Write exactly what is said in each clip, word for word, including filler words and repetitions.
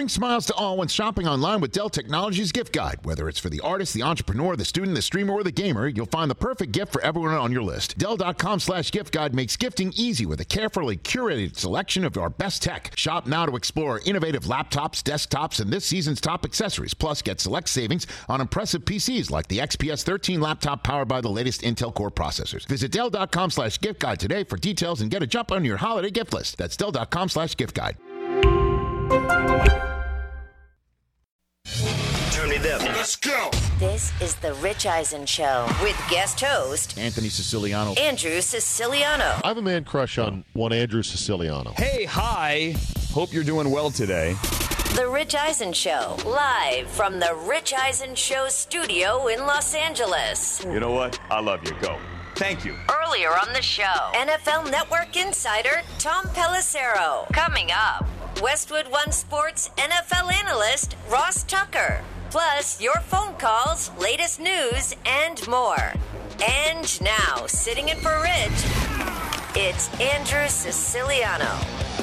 Bring smiles to all when shopping online with Dell Technologies Gift Guide. Whether it's for the artist, the entrepreneur, the student, the streamer, or the gamer, you'll find the perfect gift for everyone on your list. Dell.com slash gift guide makes gifting easy with a carefully curated selection of our best tech. Shop now to explore innovative laptops, desktops, and this season's top accessories. Plus, get select savings on impressive P Cs like the X P S thirteen laptop powered by the latest Intel Core processors. Visit Dell.com slash gift guide today for details and get a jump on your holiday gift list. That's Dell.com slash gift guide. Turn it up. Let's go. This is the Rich Eisen Show with guest host Anthony Siciliano. Andrew Siciliano. I have a man crush on one Andrew Siciliano. Hey, hi. Hope you're doing well today. The Rich Eisen Show, live from the Rich Eisen Show studio in Los Angeles. You know what? I love you. Go. Thank you. Earlier on the show, N F L Network insider Tom Pelissero. Coming up, Westwood One Sports N F L analyst Ross Tucker. Plus, your phone calls, latest news, and more. And now, sitting in for Rich, it's Andrew Siciliano.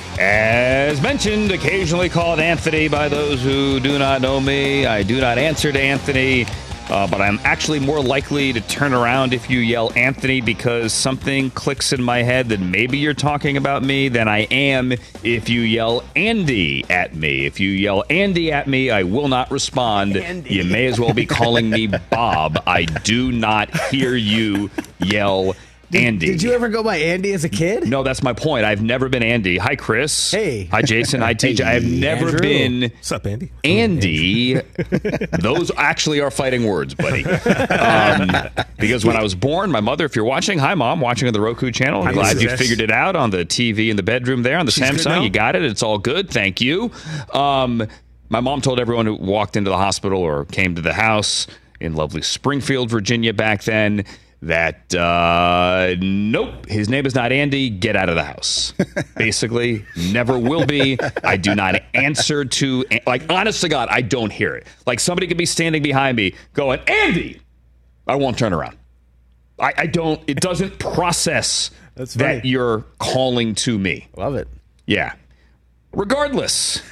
As mentioned, occasionally called Anthony by those who do not know me. I do not answer to Anthony. Uh, but I'm actually more likely to turn around if you yell Anthony because something clicks in my head that maybe you're talking about me than I am if you yell Andy at me. If you yell Andy at me, I will not respond. Andy. You may as well be calling me Bob. I do not hear you yell Did, Andy. Did you ever go by Andy as a kid? No, that's my point. I've never been Andy. Hi, Chris. Hey. Hi, Jason. Hi, T J. Hey, I've never Andrew. been What's up, Andy? Andy. Those actually are fighting words, buddy. Um, because when I was born, my mother, if you're watching, hi, Mom, watching on the Roku channel. I'm glad you figured it out on the T V in the bedroom there on the She's good Samsung. now? You got it. It's all good. Thank you. Um, my mom told everyone who walked into the hospital or came to the house in lovely Springfield, Virginia back then, that, uh, nope, his name is not Andy, get out of the house. Basically, never will be. I do not answer to, like, honest to God, I don't hear it. Like, somebody could be standing behind me going, Andy! I won't turn around. I, I don't, it doesn't process That's that funny. you're calling to me. Love it. Yeah. Regardless.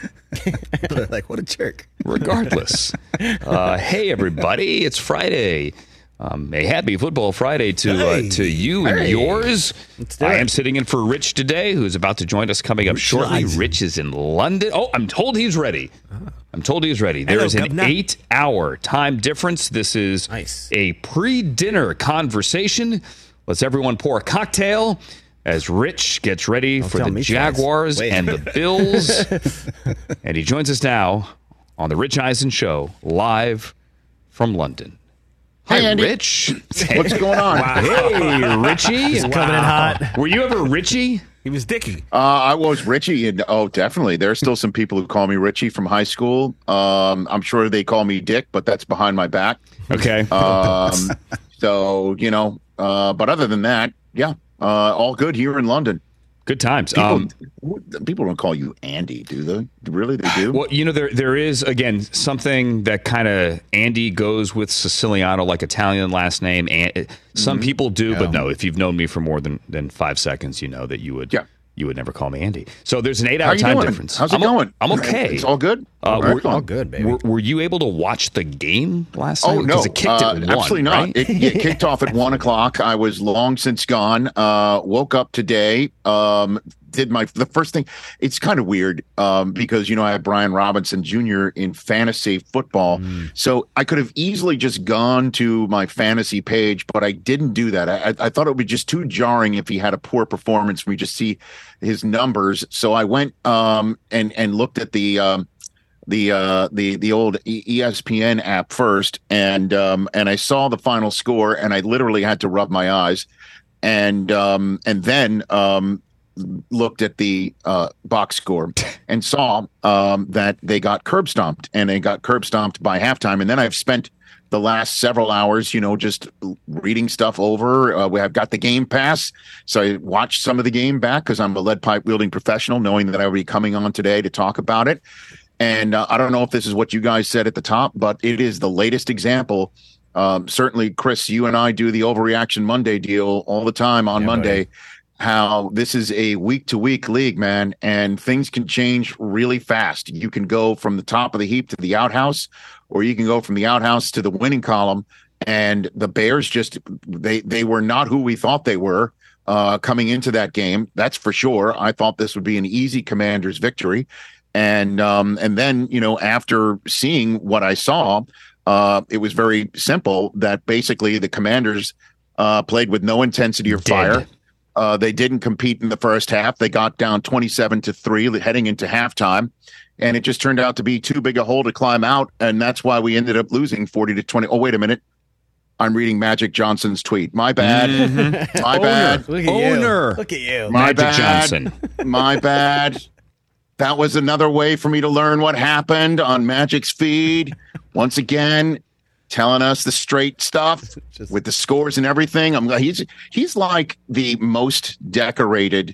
Like, what a jerk. Regardless. Uh, hey, everybody, it's Friday. Um, a happy Football Friday to Hey. uh, to you and Hey. yours. do I it. am sitting in for Rich today, who's about to join us coming up Rich shortly. Eisen. Rich is in London. Oh, I'm told he's ready. I'm told he's ready. There Hello, is an Governor. eight-hour time difference. This is Nice. a pre-dinner conversation. Let's everyone pour a cocktail as Rich gets ready for tell the me twice. Jaguars Wait. and the Bills. And he joins us now on the Rich Eisen Show, live from London. Hi, Hey, Andy. Rich. What's going on? Hey, Richie. Coming in hot. Were you ever Richie? He was Dickie. Uh, I was Richie, and oh, definitely. There are still some people who call me Richie from high school. Um, I'm sure they call me Dick, but that's behind my back. Okay. Um, so you know, uh, but other than that, yeah, uh, all good here in London. Good times. People, Um, people don't call you Andy, do they? Really, they do. well, you know, there there is, again, something that kind of Andy goes with Siciliano, like Italian last name. And some people do, but no, if you've known me for more than, than five seconds, you know that you would Yeah. you would never call me Andy. So there's an How eight-hour you time doing? difference. How's it I'm o- going? I'm okay. It's all good. Uh, Very we're- fun. All good, baby. Were, were you able to watch the game last Oh night? no, Because it kicked uh, at one, absolutely not. right? It, it kicked off at one o'clock. I was long since gone. Uh, woke up today. Um, did my the first thing. It's kind of weird um, because you know I have Brian Robinson Junior in fantasy football, Mm. so I could have easily just gone to my fantasy page, but I didn't do that. I, I thought it would be just too jarring if he had a poor performance. We just see his numbers, so I went um, and and looked at the. Um, the uh the the old E S P N app first, and um and I saw the final score, and I literally had to rub my eyes, and um and then um looked at the uh box score and saw um that they got curb stomped, and they got curb stomped by halftime. And then I've spent the last several hours, you know, just reading stuff over. Uh, we have got the Game Pass, so I watched some of the game back because I'm a lead pipe wielding professional, knowing that I will be coming on today to talk about it. And uh, I don't know if this is what you guys said at the top, but it is the latest example. Um, certainly, Chris, you and I do the Overreaction Monday deal all the time on Yeah, Monday. buddy. how this is a week-to-week league, man, and things can change really fast. You can go from the top of the heap to the outhouse, or you can go from the outhouse to the winning column. And the Bears just they they were not who we thought they were uh, coming into that game. That's for sure. I thought this would be an easy Commanders victory, and um, and then you know after seeing what I saw, uh, it was very simple that basically the Commanders uh, played with no intensity or fire. Uh, they didn't compete in the first half. They got down twenty-seven to three heading into halftime. And it just turned out to be too big a hole to climb out. And that's why we ended up losing forty to twenty. Oh, wait a minute. I'm reading Magic Johnson's tweet. My bad. Mm-hmm. My bad. Look at Owner. you. Look at you. My Magic bad. Johnson. My bad. That was another way for me to learn what happened on Magic's feed. Once again, telling us the straight stuff Just... with the scores and everything. I'm he's he's like the most decorated.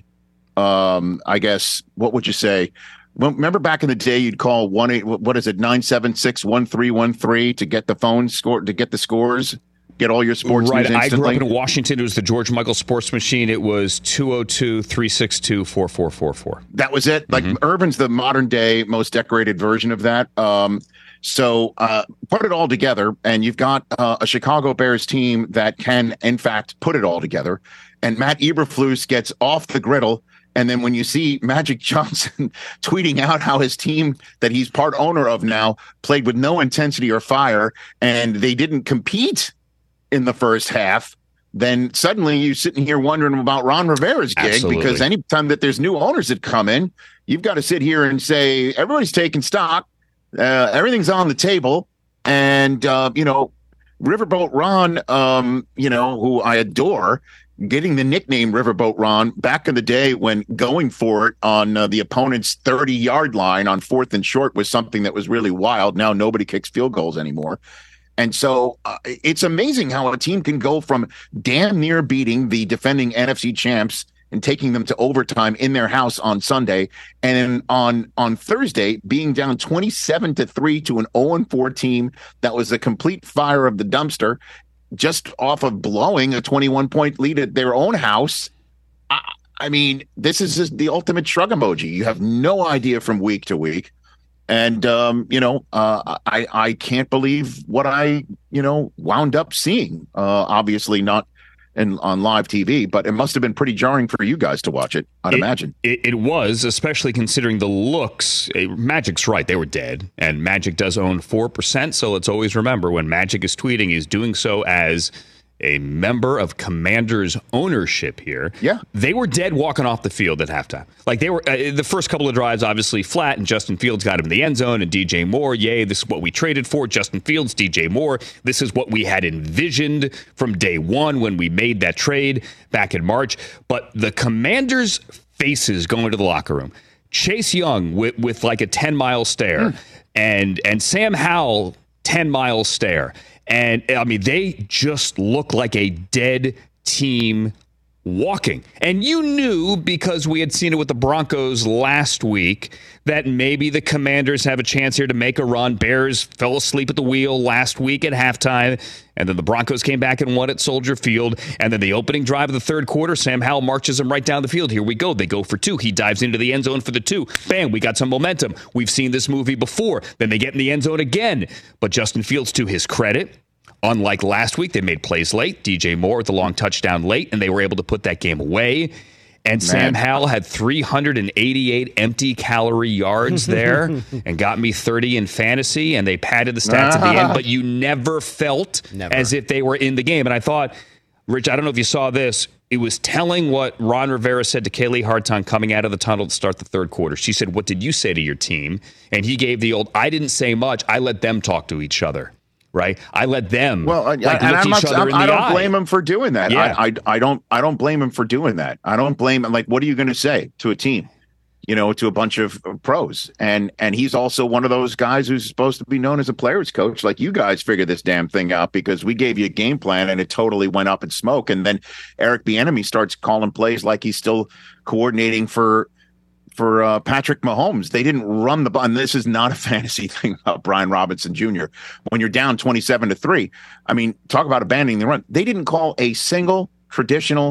Um, I guess what would you say? Well, remember back in the day, you'd call one eight. What is it? Nine seven six one three one three to get the phone score to get the scores. Get all your sports right. news instantly. I grew up in Washington. It was the George Michael Sports Machine. It was two oh two, three six two, four four four four. That was it. Like mm-hmm. Urban's the modern day most decorated version of that. Um, so uh, put it all together, and you've got uh, a Chicago Bears team that can, in fact, put it all together. And Matt Eberflus gets off the griddle. And then when you see Magic Johnson tweeting out how his team that he's part owner of now played with no intensity or fire, and they didn't compete in the first half, then suddenly you're sitting here wondering about Ron Rivera's gig. Absolutely. Because anytime that there's new owners that come in, you've got to sit here and say, everybody's taking stock. Uh, everything's on the table. And, uh, you know, Riverboat Ron, um, you know, who I adore, getting the nickname Riverboat Ron back in the day when going for it on uh, the opponent's thirty-yard line on fourth and short was something that was really wild. Now nobody kicks field goals anymore. And so uh, it's amazing how a team can go from damn near beating the defending N F C champs and taking them to overtime in their house on Sunday, and then on on Thursday being down twenty-seven to three to an oh and four team that was a complete fire of the dumpster, just off of blowing a twenty-one point lead at their own house. I, I mean, this is just the ultimate shrug emoji. You have no idea from week to week. And, um, you know, uh, I, I can't believe what I, you know, wound up seeing. Uh, obviously not in, on live T V, but it must have been pretty jarring for you guys to watch it, I'd it, imagine. It, it was, especially considering the looks. Magic's right. They were dead. And Magic does own four percent. So let's always remember when Magic is tweeting, he's doing so as a member of Commanders ownership here. Yeah. They were dead walking off the field at halftime. Like they were, uh, the first couple of drives, obviously flat, and Justin Fields got him in the end zone, and D J Moore, yay, this is what we traded for. Justin Fields, D J Moore, this is what we had envisioned from day one when we made that trade back in March. But the Commanders' faces going to the locker room. Chase Young with, with like a ten-mile stare, mm. and and Sam Howell, ten-mile stare. And, I mean, they just look like a dead team walking. And you knew, because we had seen it with the Broncos last week, that maybe the Commanders have a chance here to make a run. Bears fell asleep at the wheel last week at halftime, and then the Broncos came back and won at Soldier Field. And then the opening drive of the third quarter, Sam Howell marches them right down the field. Here we go. They go for two. He dives into the end zone for the two. Bam, we got some momentum. We've seen this movie before. Then they get in the end zone again. But Justin Fields, to his credit, unlike last week, they made plays late. D J Moore with the long touchdown late, and they were able to put that game away. And Man. Sam Howell had three hundred eighty-eight empty calorie yards there and got me thirty in fantasy, and they padded the stats at the end, but you never felt never. as if they were in the game. And I thought, Rich, I don't know if you saw this. It was telling what Ron Rivera said to Kaylee Hartung coming out of the tunnel to start the third quarter. She said, "What did you say to your team?" And he gave the old, "I didn't say much. I let them talk to each other." Right, I let them. Well, like, and look I'm each not, other in I the don't eye. blame him for doing that. Yeah. I, I, I don't, I don't blame him for doing that. I don't blame him. Like, what are you going to say to a team? You know, to a bunch of pros, and and he's also one of those guys who's supposed to be known as a players coach. Like, you guys figured this damn thing out because we gave you a game plan and it totally went up in smoke. And then Eric Bieniemy starts calling plays like he's still coordinating for. For uh, Patrick Mahomes. They didn't run the ball. And this is not a fantasy thing about Brian Robinson Junior When you're down twenty-seven to three, I mean, talk about abandoning the run. They didn't call a single traditional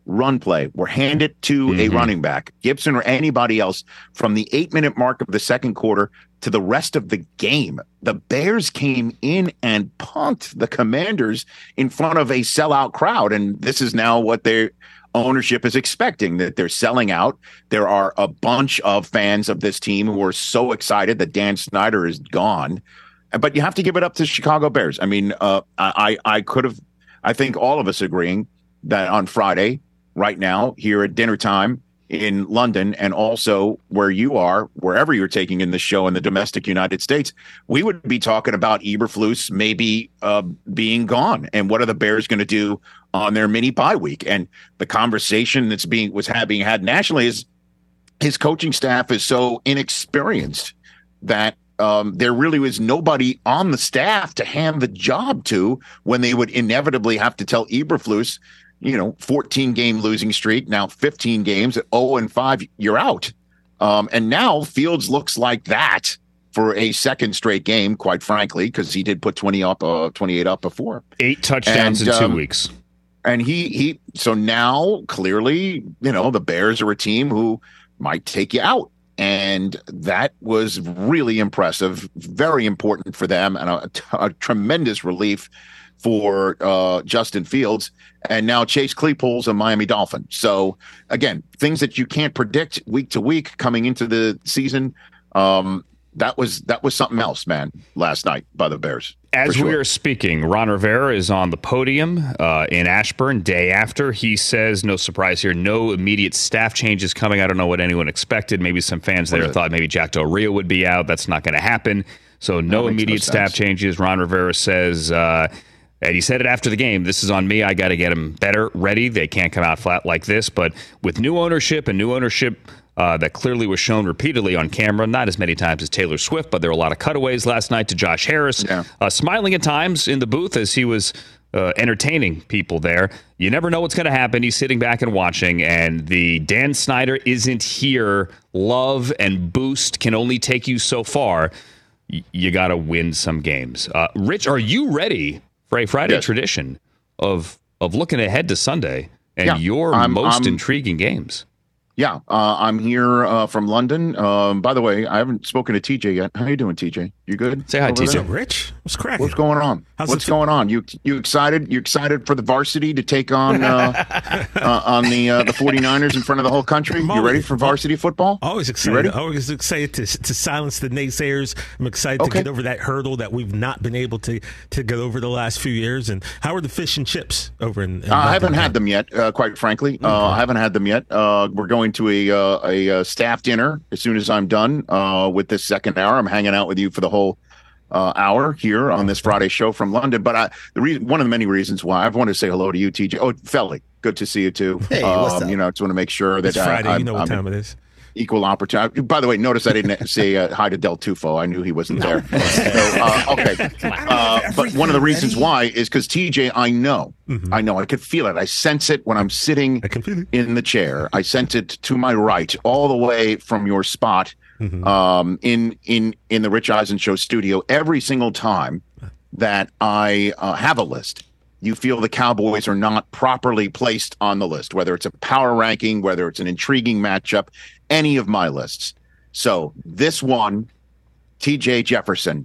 run play or hand it to mm-hmm. a running back, Gibson or anybody else, from the eight-minute mark of the second quarter to the rest of the game, the Bears came in and punked the Commanders in front of a sellout crowd. And this is now what their ownership is expecting, that they're selling out. There are a bunch of fans of this team who are so excited that Dan Snyder is gone. But you have to give it up to Chicago Bears. I mean, uh, I, I could have, I think all of us agreeing that on Friday, right now, here at dinner time in London, and also where you are, wherever you're taking in the show in the domestic United States, we would be talking about Eberflus maybe uh, being gone. And what are the Bears going to do on their mini bye week? And the conversation that's being was had, being had nationally is his coaching staff is so inexperienced that Um, there really was nobody on the staff to hand the job to when they would inevitably have to tell Eberflus, you know, fourteen game losing streak, now fifteen games at oh and five, you're out. Um, and now Fields looks like that for a second straight game, quite frankly, because he did put twenty up, uh, twenty-eight up before. Eight touchdowns and, in two um, weeks. And he, he, so now clearly, you know, the Bears are a team who might take you out. And that was really impressive, very important for them, and a, a tremendous relief for uh, Justin Fields. And now Chase Claypool's a Miami Dolphin. So, again, things that you can't predict week to week coming into the season. Um, that was that was something else, man, last night by the Bears. As sure. we are speaking, Ron Rivera is on the podium uh, in Ashburn day after. He says, no surprise here, no immediate staff changes coming. I don't know what anyone expected. Maybe some fans there thought maybe Jack Del Rio would be out. That's not going to happen. So no immediate no staff changes. Ron Rivera says, uh, and he said it after the game, this is on me. I got to get them better, ready. They can't come out flat like this. But with new ownership and new ownership Uh, that clearly was shown repeatedly on camera, not as many times as Taylor Swift, but there were a lot of cutaways last night to Josh Harris, yeah. uh, smiling at times in the booth as he was uh, entertaining people there. You never know what's going to happen. He's sitting back and watching, and the Dan Snyder isn't here. Love and boost can only take you so far. Y- you got to win some games. Uh, Rich, are you ready for a Friday yes. tradition of of looking ahead to Sunday and yeah, your I'm, most I'm, intriguing games? Yeah, uh, I'm here uh, from London. Um, by the way, I haven't spoken to T J yet. How you doing, T J? You good? Say hi, T J. Rich, what's cracking? What's going on? How's what's going on? You you excited? You excited for the varsity to take on uh, uh, on the uh, the 49ers in front of the whole country? You ready for varsity football? Always excited. You ready? Always excited to to silence the naysayers. I'm excited okay. to get over that hurdle that we've not been able to to get over the last few years. And how are the fish and chips over in? in uh, I haven't had them yet, uh, quite frankly. Okay. Uh, I haven't had them yet. Uh, we're going to a uh, a, a staff dinner as soon as I'm done uh, with this second hour. I'm hanging out with you for the whole uh, hour here on this Friday show from London. But I, the reason, one of the many reasons why I wanted to say hello to you, T J. Oh, Felly, good to see you too. Hey, what's um, up? You know, I just want to make sure that it's Friday. I, you know what I'm, time it is. Equal opportunity. By the way, notice I didn't say uh, hi to Del Tufo. I knew he wasn't there. so, uh, okay. Uh, but one of the reasons why is because T J, I know, mm-hmm. I know, I could feel it. I sense it when I'm sitting in the chair. I sense it to my right, all the way from your spot mm-hmm. um, in in in the Rich Eisen Show studio. Every single time that I uh, have a list, you feel the Cowboys are not properly placed on the list, whether it's a power ranking, whether it's an intriguing matchup, any of my lists. So this one, T J Jefferson,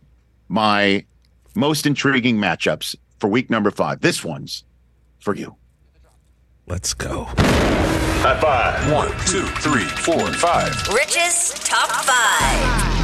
my most intriguing matchups for week number five. This one's for you. Let's go. High five. One, two, three, four, five. Rich's top five.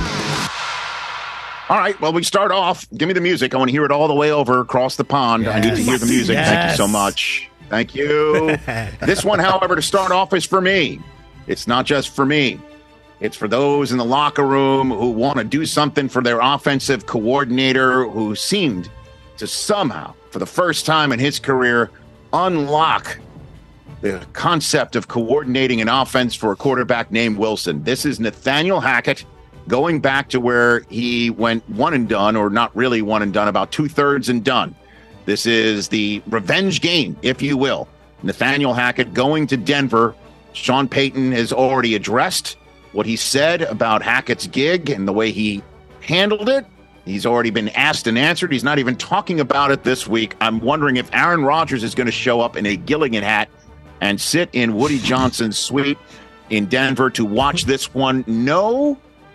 All right, well, we start off. Give me the music. I want to hear it all the way over across the pond. Yes. I need to hear the music. Yes. Thank you so much. Thank you. This one, however, to start off is for me. It's not just for me. It's for those in the locker room who want to do something for their offensive coordinator who seemed to somehow, for the first time in his career, unlock the concept of coordinating an offense for a quarterback named Wilson. This is Nathaniel Hackett, going back to where he went one and done, or not really one and done, about two-thirds and done. This is the revenge game, if you will. Nathaniel Hackett going to Denver. Sean Payton has already addressed what he said about Hackett's gig and the way he handled it. He's already been asked and answered. He's not even talking about it this week. I'm wondering if Aaron Rodgers is going to show up in a Gilligan hat and sit in Woody Johnson's suite in Denver to watch this one. No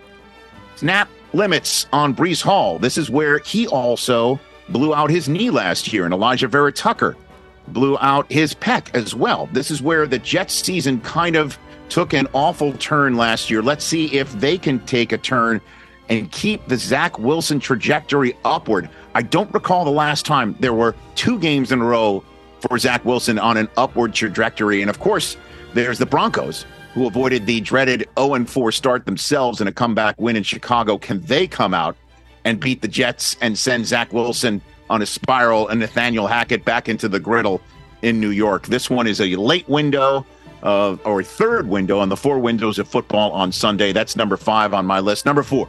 snap limits on Breece Hall. This is where he also blew out his knee last year, and Elijah Vera Tucker blew out his pec as well. This is where the Jets season kind of took an awful turn last year. Let's see if they can take a turn and keep the Zach Wilson trajectory upward. I don't recall the last time there were two games in a row for Zach Wilson on an upward trajectory. And of course, there's the Broncos, who avoided the dreaded oh and four start themselves in a comeback win in Chicago. Can they come out and beat the Jets and send Zach Wilson on a spiral and Nathaniel Hackett back into the griddle in New York? This one is a late window uh, or third window on the four windows of football on Sunday. That's number five on my list. Number four,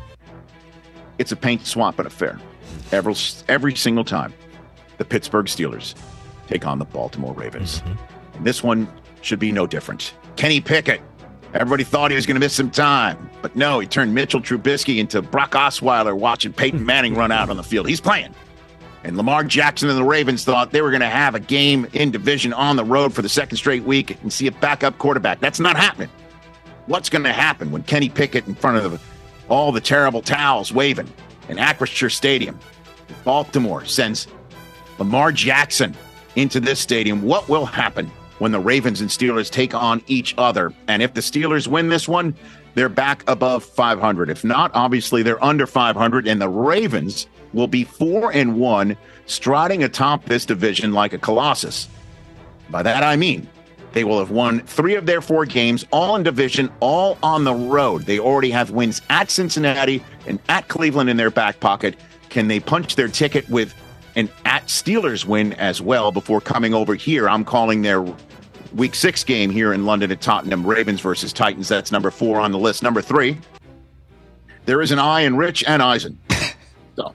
it's a paint swapping affair. Every, every single time the Pittsburgh Steelers take on the Baltimore Ravens. Mm-hmm. And this one should be no different. Kenny Pickett. Everybody thought he was going to miss some time, but no, he turned Mitchell Trubisky into Brock Osweiler watching Peyton Manning run out on the field. He's playing. And Lamar Jackson and the Ravens thought they were going to have a game in division on the road for the second straight week and see a backup quarterback. That's not happening. What's going to happen when Kenny Pickett in front of all the terrible towels waving in Acrisure Stadium, Baltimore sends Lamar Jackson into this stadium? What will happen when the Ravens and Steelers take on each other? And if the Steelers win this one, they're back above five hundred. If not, obviously they're under five hundred, and the Ravens will be four and one, striding atop this division like a colossus. By that I mean they will have won three of their four games, all in division, all on the road. They already have wins at Cincinnati and at Cleveland in their back pocket. Can they punch their ticket with an at Steelers win as well before coming over here? I'm calling their week six game here in London at Tottenham, Ravens versus Titans. That's number four on the list. Number three, there is an I in Rich and Eisen. So,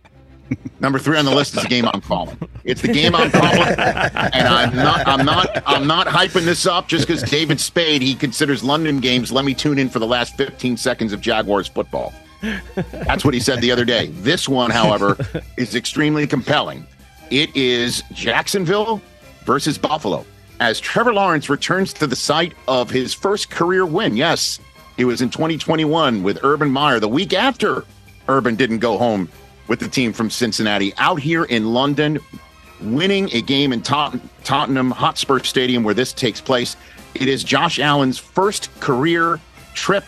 number three on the list is the game I'm calling. It's the game I'm calling, and I'm not, I'm not, I'm not hyping this up just because David Spade, he considers London games. Let me tune in for the last fifteen seconds of Jaguars football. That's what he said the other day. This one, however, is extremely compelling. It is Jacksonville versus Buffalo, as Trevor Lawrence returns to the site of his first career win. Yes, it was in twenty twenty-one with Urban Meyer, the week after Urban didn't go home with the team from Cincinnati, out here in London, winning a game in Tot- Tottenham Hotspur Stadium where this takes place. It is Josh Allen's first career trip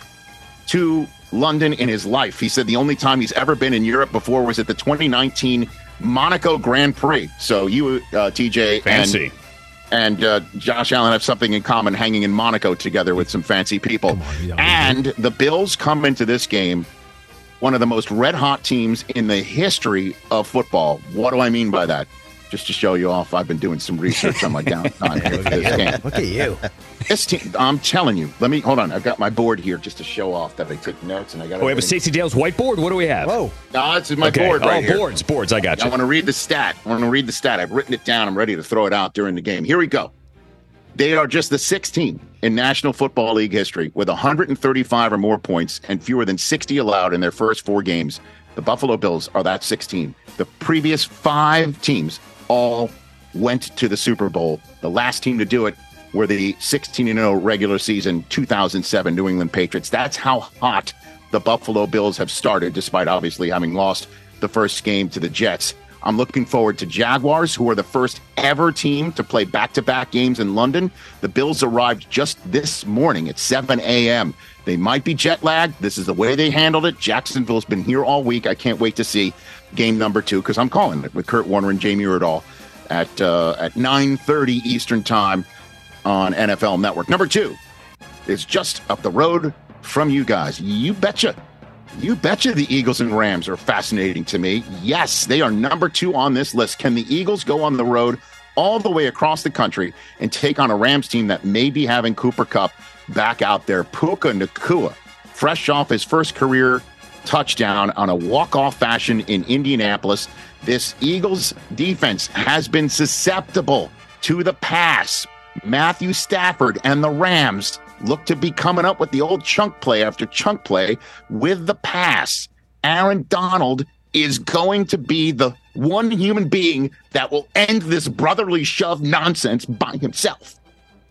to London in his life. He said the only time he's ever been in Europe before was at the twenty nineteen Monaco Grand Prix. So you, uh, T J, fancy. and, and uh, Josh Allen have something in common, hanging in Monaco together with some fancy people. On, and the Bills come into this game one of the most red-hot teams in the history of football. What do I mean by that? Just to show you off, I've been doing some research on my downtime here for this game. Look at you. This team, I'm telling you. Let me, hold on. I've got my board here just to show off that I took notes. and I got. Oh, we have a Stacey Dale's whiteboard? What do we have? Whoa. No, this is my okay. board right oh, here. boards, boards. I got you. I want to read the stat. I want to read the stat. I've written it down. I'm ready to throw it out during the game. Here we go. They are just the sixth team in National Football League history with one hundred thirty-five or more points and fewer than sixty allowed in their first four games. The Buffalo Bills are that sixth team. The previous five teams all went to the Super Bowl. The last team to do it were the sixteen and oh regular season two thousand seven New England Patriots. That's how hot the Buffalo Bills have started, despite obviously having lost the first game to the Jets. I'm looking forward to Jaguars, who are the first ever team to play back-to-back games in London. The Bills arrived just this morning at seven a.m. They might be jet-lagged. This is the way they handled it. Jacksonville's been here all week. I can't wait to see game number two, because I'm calling it with Kurt Warner and Jamie Erdahl at uh, at nine thirty Eastern Time on N F L Network. Number two is just up the road from you guys. You betcha. You betcha the Eagles and Rams are fascinating to me. Yes, they are number two on this list. Can the Eagles go on the road all the way across the country and take on a Rams team that may be having Cooper Kupp back out there? Puka Nacua, fresh off his first career touchdown on a walk-off fashion in Indianapolis. This Eagles defense has been susceptible to the pass. Matthew Stafford and the Rams look to be coming up with the old chunk play after chunk play with the pass. Aaron Donald is going to be the one human being that will end this brotherly shove nonsense by himself.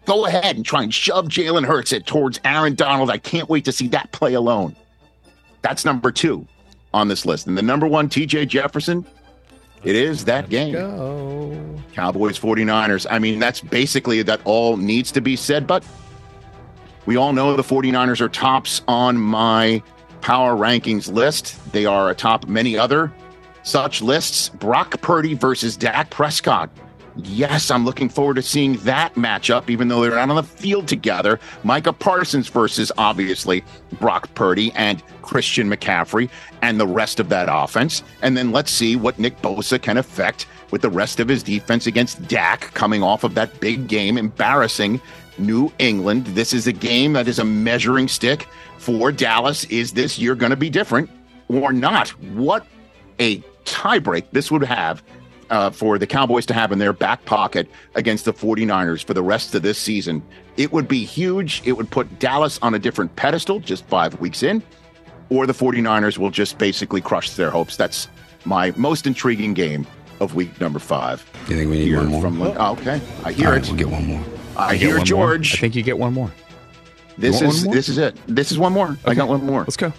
go ahead and try and shove Jalen Hurts it towards Aaron Donald. I can't wait to see that play alone. That's number two on this list. And the number one, T J Jefferson, it is that game. Go. Cowboys, 49ers. I mean, that's basically that all needs to be said, but we all know the 49ers are tops on my power rankings list. They are atop many other such lists. Brock Purdy versus Dak Prescott. Yes, I'm looking forward to seeing that matchup, even though they're not on the field together. Micah Parsons versus, obviously, Brock Purdy and Christian McCaffrey and the rest of that offense. And then let's see what Nick Bosa can affect with the rest of his defense against Dak coming off of that big game, embarrassing New England. This is a game that is a measuring stick for Dallas. Is this year going to be different or not? What a tiebreak this would have uh, for the Cowboys to have in their back pocket against the 49ers for the rest of this season. It would be huge. It would put Dallas on a different pedestal just five weeks in, or the 49ers will just basically crush their hopes. That's my most intriguing game of week number five. You think we need Here one more? From, oh, okay, I hear All right, it. we'll get one more. I You get hear one George. more? I think you get one more. This You want is one more? this is it. This is one more. I Okay. got one more. Let's go.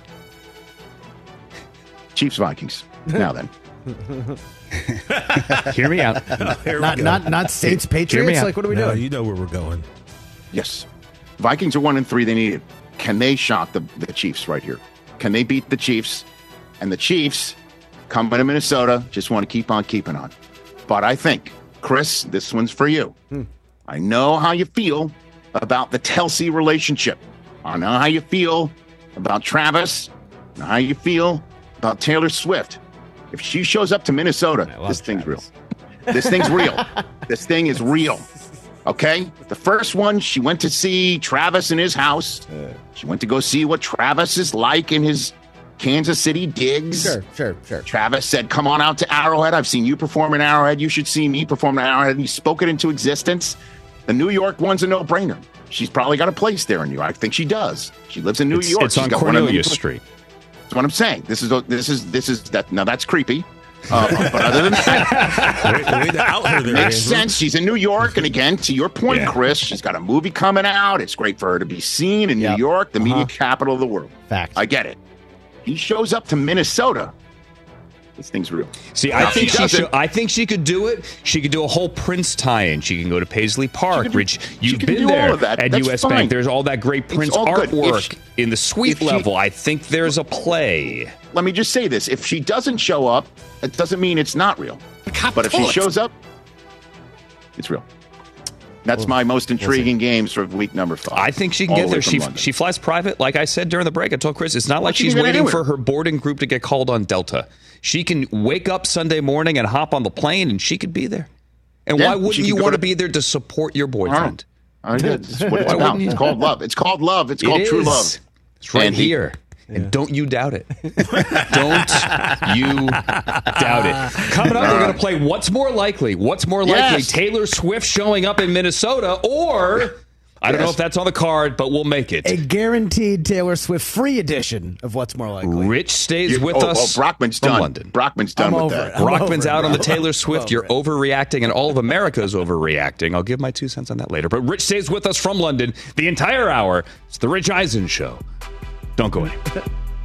Chiefs Vikings. Now then, Hear me out. Here we Not go. not not Saints Hear me Patriots. out. Like what are we no, doing? you know where we're going. yes, Vikings are one and three. They need it. Can they shock the, the Chiefs right here? Can they beat the Chiefs? And the Chiefs coming to Minnesota just want to keep on keeping on. But I think, Chris, this one's for you. Hmm. I know how you feel about the Telsey relationship. I know how you feel about Travis. I know how you feel about Taylor Swift. If she shows up to Minnesota, I love this thing's Travis. real. This thing's real. This thing is real. Okay? The first one, she went to see Travis in his house. She went to go see what Travis is like in his Kansas City digs. Sure, sure, sure. Travis said, come on out to Arrowhead. I've seen you perform in Arrowhead. You should see me perform in Arrowhead. And he spoke it into existence. The New York one's a no-brainer. She's probably got a place there in New York. I think she does. She lives in New It's, York. it's She's on got one of Cornelia them- Street. That's what I'm saying. This is this is this is that. Now that's creepy. Uh, but other than that, Way, way to out her there, makes Andrew. sense. She's in New York, and again, to your point, Yeah. Chris, she's got a movie coming out. It's great for her to be seen in Yep. New York, the media Uh-huh. capital of the world. Fact. I get it. He shows up to Minnesota. This thing's real. See, Now, I think she she doesn't- should, I think she could do it. She could do a whole Prince tie-in. She can go to Paisley Park. can do- Rich, she you've can been do all there of that. at That's U S fine. Bank. There's all that great It's Prince all good. If artwork she- in the suite if she- level. I think there's a play. Let me just say this: if she doesn't show up, it doesn't mean it's not real. But if she shows up, it's real. That's my most intriguing games for week number five. I think she can All get the way there. from She London. she flies private. Like I said during the break, I told Chris, it's not like she she's can get waiting anywhere. for her boarding group to get called on Delta. She can wake up Sunday morning and hop on the plane, and she could be there. And Yeah, why she wouldn't could you go want to to- be there to support your I boyfriend? don't know. That's what it's Why about. wouldn't you? It's called love. It's called love. It's called It true is. love. It's right And he- here. And don't you doubt it. Don't you doubt it. Coming up, we're going to play What's More Likely. What's more likely? Yes. Taylor Swift showing up in Minnesota, or I don't know Yes. if that's on the card, but we'll make it. A guaranteed Taylor Swift free edition of What's More Likely. Rich stays You- with oh, us oh, Brockman's from done. London. Brockman's done I'm with over that. it. I'm Brockman's over it, out on the bro. Taylor Swift. over You're it. overreacting, and all of America's overreacting. I'll give my two cents on that later. But Rich stays with us from London the entire hour. It's the Rich Eisen Show. Don't go anywhere.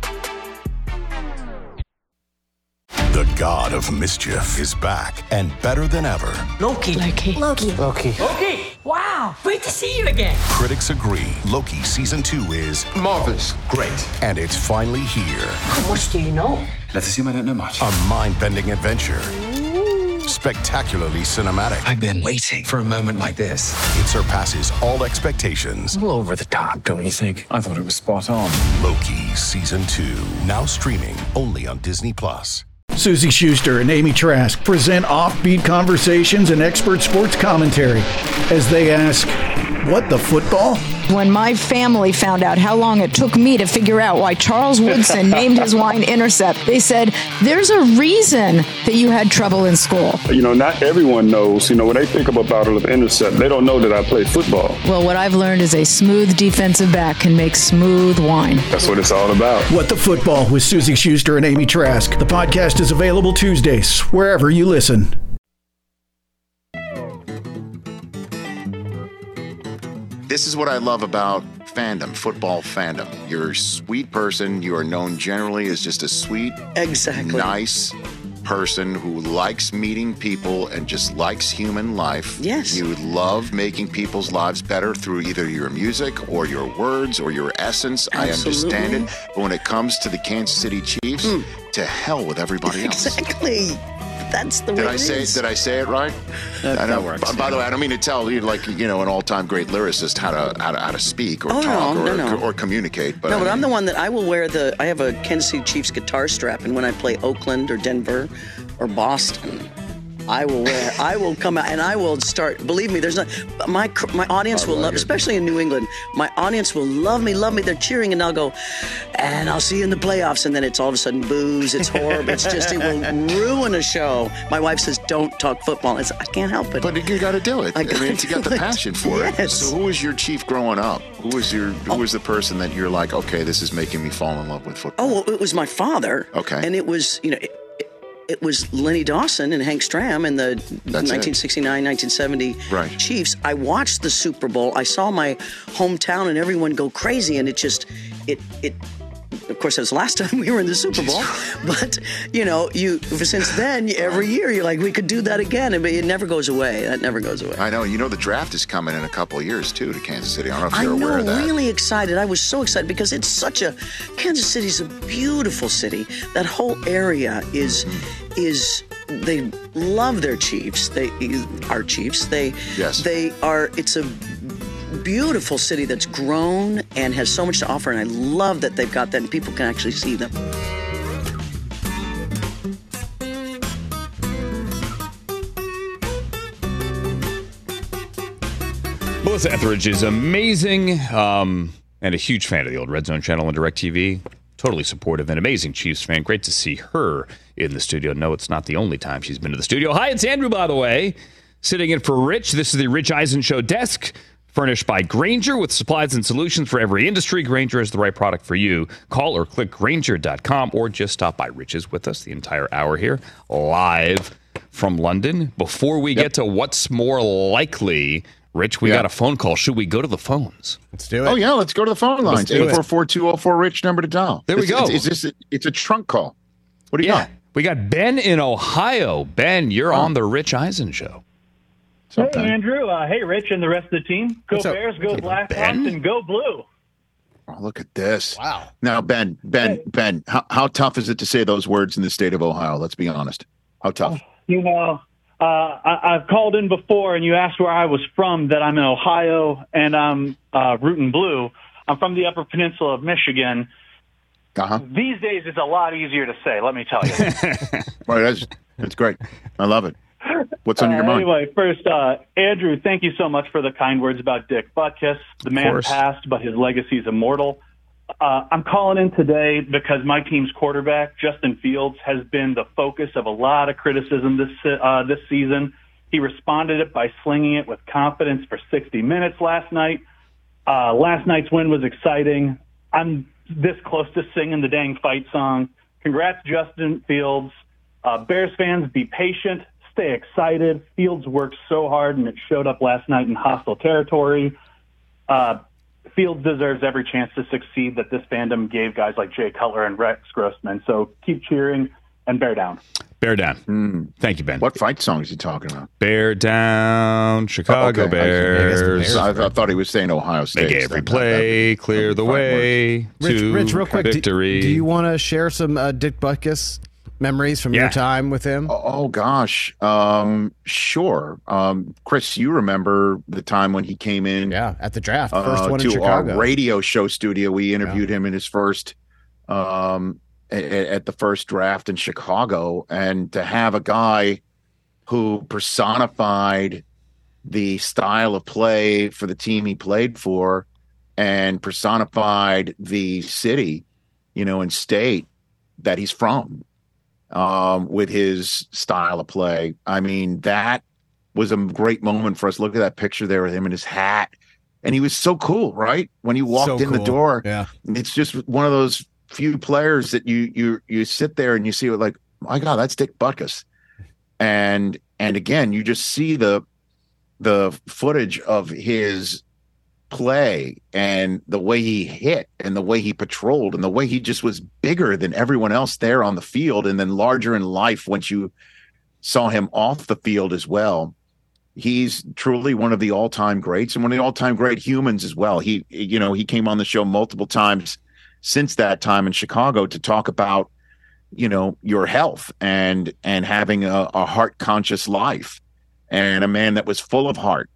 The god of mischief is back and better than ever. Loki. Loki. Loki. Loki. Loki. Wow. Great to see you again. Critics agree Loki season two is Marvelous. Great. and it's finally here. How much do you know? Let's assume I don't know much. A mind-bending adventure. Spectacularly cinematic. I've been waiting for a moment like this. It surpasses all expectations. A little over the top, don't you think? I thought it was spot on. Loki season two. Now streaming only on Disney Plus. Susie Schuster and Amy Trask present offbeat conversations and expert sports commentary as they ask, what the football? When my family found out how long it took me to figure out why Charles Woodson named his wine Intercept, they said, there's a reason that you had trouble in school. You know, not everyone knows, you know, when they think of a bottle of Intercept, they don't know that I play football. Well, what I've learned is a smooth defensive back can make smooth wine. That's what it's all about. What the Football with Susie Schuster and Amy Trask. The podcast is available Tuesdays, wherever you listen. this is what I love about fandom, football fandom. You're a sweet person. You are known generally as just a sweet, exactly nice person who likes meeting people and just likes human life. Yes. You love making people's lives better through either your music or your words or your essence. Absolutely. I understand it. But when it comes to the Kansas City Chiefs, mm. to hell with everybody else. Exactly. That's the way did I it say is. Did I say it right? That, I know. that works. By, by the way, I don't mean to tell you like you know an all-time great lyricist how to how to, how to speak or oh, talk no, or, no, no. or communicate. But no, I but mean, I'm the one that I will wear the. I have a Kansas City Chiefs guitar strap, and when I play Oakland or Denver or Boston, I will wear. I will come out and I will start. Believe me, there's not. My my audience will love, especially in New England. My audience will love me, love me. They're cheering, and I'll go, and I'll see you in the playoffs. And then it's all of a sudden booze. It's horrible. It's just it will ruin a show. My wife says, "Don't talk football." I, said, I can't help it. But you got to do it. I, I mean, you got the passion for yes. it. So, who was your chief growing up? Who was your Who oh. was the person that you're like, okay, this is making me fall in love with football? Oh, well, it was my father. Okay, and it was you know. It, It was Lenny Dawson and Hank Stram in the That's nineteen sixty-nine nineteen seventy right. Chiefs. I watched the Super Bowl. I saw my hometown and everyone go crazy, and it just, it, it. Of course, it was the last time we were in the Super Bowl, but you know, you since then every year you're like, we could do that again, but it never goes away. That never goes away. I know. You know, the draft is coming in a couple of years too to Kansas City. I don't know if I you're know, aware of that. Really excited. I was so excited because it's such a Kansas City's a beautiful city. That whole area is mm-hmm. is. They love their Chiefs. They our Chiefs. They yes. They are. It's a beautiful city that's grown and has so much to offer, and I love that they've got that and people can actually see them. Melissa Etheridge is amazing um, and a huge fan of the old Red Zone channel and DirecTV. Totally supportive and amazing Chiefs fan. Great to see her in the studio. No, it's not the only time she's been to the studio. Hi, it's Andrew, by the way, sitting in for Rich. This is the Rich Eisen Show desk, furnished by Grainger with supplies and solutions for every industry. Grainger is the right product for you. Call or click Grainger dot com or just stop by Rich's with us the entire hour here, live from London. Before we yep. get to what's more likely, Rich, we yeah. got a phone call. Should we go to the phones? Let's do it. Oh, yeah, let's go to the phone lines. eight four four, two oh four, Rich, number to dial. There we it's, go. It's, it's, it's, it's a trunk call. What do you yeah. got? We got Ben in Ohio. Ben, you're oh. on the Rich Eisen Show. Hey, Andrew. Uh, hey, Rich and the rest of the team. Go What's Bears, up? go Blackhawks, and go Blue. Oh, look at this. Wow. Now, Ben, Ben, hey. Ben, how, how tough is it to say those words in the state of Ohio? Let's be honest. How tough? You know, uh, I, I've called in before, and you asked where I was from, that I'm in Ohio, and I'm uh, rooting blue. I'm from the Upper Peninsula of Michigan. Uh-huh. These days, it's a lot easier to say, let me tell you. Right, that's, that's great. I love it. What's on uh, your mind? Anyway, first, uh, Andrew, thank you so much for the kind words about Dick Butkus. The man passed, but his legacy is immortal. Uh, I'm calling in today because my team's quarterback, Justin Fields, has been the focus of a lot of criticism this uh, this season. He responded it by slinging it with confidence for sixty minutes last night. Uh, last night's win was exciting. I'm this close to singing the dang fight song. Congrats, Justin Fields. Uh, Bears fans, be patient. Stay excited. Fields worked so hard, and it showed up last night in hostile territory. Uh, Fields deserves every chance to succeed that this fandom gave guys like Jay Cutler and Rex Grossman. So keep cheering and bear down. Bear down. Mm. Thank you, Ben. What fight song is he talking about? Bear down, Chicago oh, okay. Bears. I, Bears. I, I thought he was saying Ohio State. Make every play, clear the way Rich, to Rich, real quick, victory. Do, do you want to share some uh, Dick Butkus memories from yeah. your time with him? Oh, oh gosh, um, sure. Um, Chris, you remember the time when he came in? Yeah, at the draft, first uh, one to in Chicago. Our radio show studio. We interviewed yeah. him in his first, um, at, at the first draft in Chicago, and to have a guy who personified the style of play for the team he played for, and personified the city, you know, and state that he's from. Um, with his style of play. I mean, that was a great moment for us. Look at that picture there with him in his hat. And he was so cool, right? When he walked so in cool. the door, yeah. It's just one of those few players that you you you sit there and you see it like, my God, that's Dick Butkus. And and again, you just see the the footage of his play and the way he hit and the way he patrolled and the way he just was bigger than everyone else there on the field, and then larger in life once you saw him off the field as well. He's truly one of the all-time greats and one of the all-time great humans as well. He, you know, he came on the show multiple times since that time in Chicago to talk about, you know, your health and and having a, a heart-conscious life, and a man that was full of heart.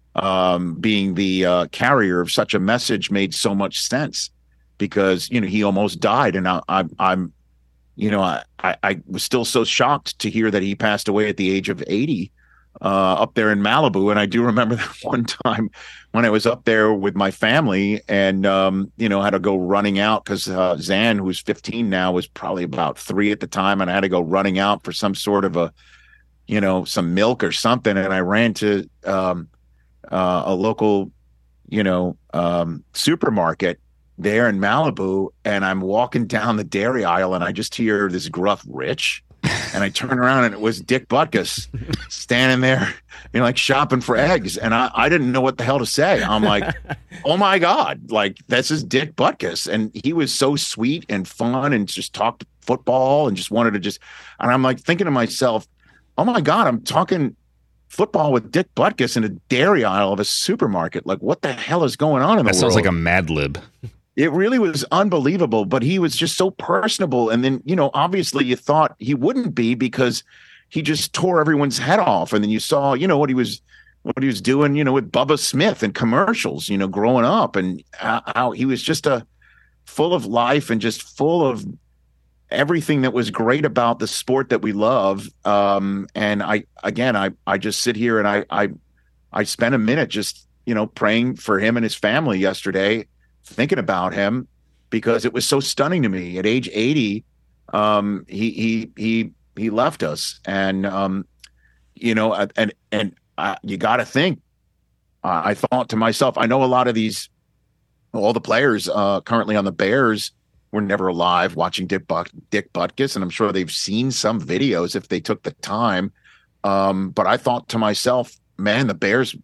Um, being the uh, carrier of such a message made so much sense, because, you know, he almost died. And I, I, I'm, you know, I, I, I was still so shocked to hear that he passed away at the age of eighty uh, up there in Malibu. And I do remember that one time when I was up there with my family and, um, you know, I had to go running out because uh, Zan, who's fifteen now, was probably about three at the time. And I had to go running out for some sort of a, you know, some milk or something. And I ran to, um, Uh, a local, you know, um, supermarket there in Malibu, and I'm walking down the dairy aisle, and I just hear this gruff "Rich," and I turn around, and it was Dick Butkus standing there, you know, like shopping for eggs, and I, I didn't know what the hell to say. I'm like, oh my God, like this is Dick Butkus, and he was so sweet and fun, and just talked football, and just wanted to just, and I'm like thinking to myself, oh my God, I'm talking football with Dick Butkus in a dairy aisle of a supermarket. Like, what the hell is going on in the that world? Sounds like a Mad Lib. It really was unbelievable, but he was just so personable. And then, you know, obviously you thought he wouldn't be, because he just tore everyone's head off. And then you saw, you know, what he was, what he was doing, you know, with Bubba Smith and commercials, you know, growing up, and how, how he was just a full of life and just full of everything that was great about the sport that we love. Um, and I, again, I, I just sit here and I, I, I spent a minute just, you know, praying for him and his family yesterday, thinking about him, because it was so stunning to me. At age eighty, um, he, he, he, he left us. And, um, you know, and, and uh, you got to think, uh, I thought to myself, I know a lot of these, all the players uh, currently on the Bears were never alive watching Dick, Buck, Dick Butkus, and I'm sure they've seen some videos if they took the time. Um, but I thought to myself, man, the Bears,